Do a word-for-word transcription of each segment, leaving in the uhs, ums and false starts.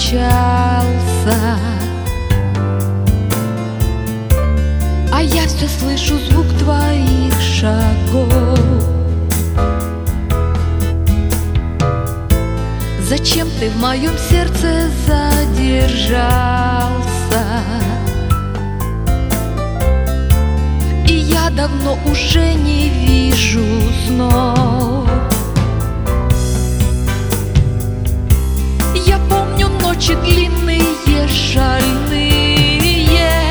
промчался, а я все слышу звук твоих шагов. Зачем ты в моем сердце задержался? И я давно уже не вижу снов. Я помню ночи длинные, шальные,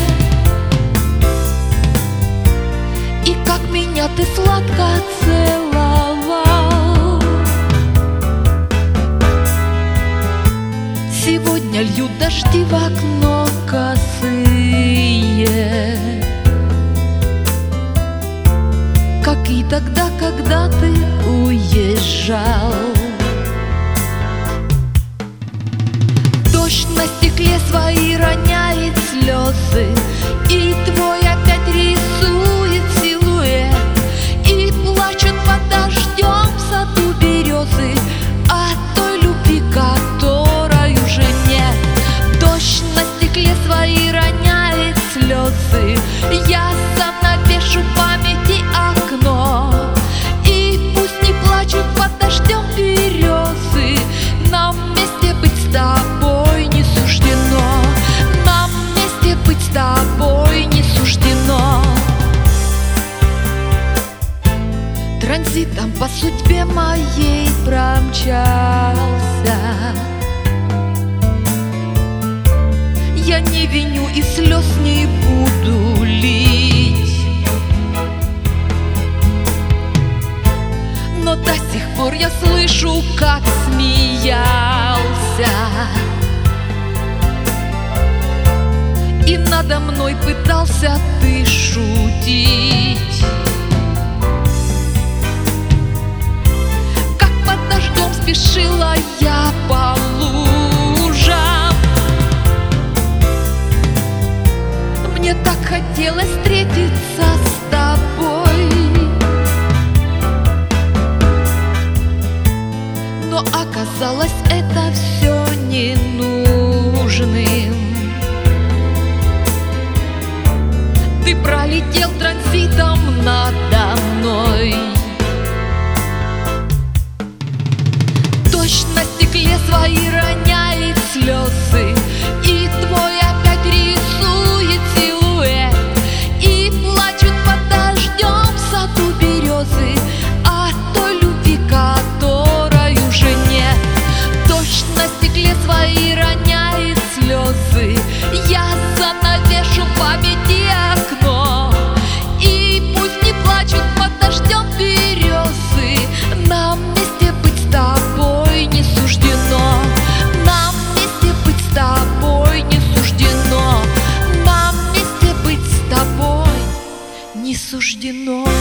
и как меня ты сладко целовал. Сегодня льют дожди в окно косые, как и тогда, когда ты уезжал. Дождь на стекле свои роняет слезы, и твой опять рисует силуэт, и плачут под дождем в саду березы о той любви, которой уже нет. Дождь на стекле свои роняет слезы, я сам навешу в памяти окно, и пусть не плачут под дождем березы, нам вместе быть с тобой не суждено, нам вместе быть с тобой не суждено. Транзитом по судьбе моей промчался, я не виню и слез не буду лить, но до сих пор я слышу, как смеялся, и надо мной пытался ты шутить. Как под дождем спешила я по лужам, мне так хотелось встретиться с тобой, но оказалось это все ненужным. Ты пролетел транзитом надо мной. Дождь на стекле свои роняет слезы, и твой опять рисует силуэт, и плачут под дождем в саду березы о той любви, которой уже нет. Дождь на стекле свои роняет слезы, я занавешу в памяти окно, и пусть не плачут под дождем березы, нам вместе быть с тобой не суждено, нам вместе быть с тобой не суждено, нам вместе быть с тобой не суждено.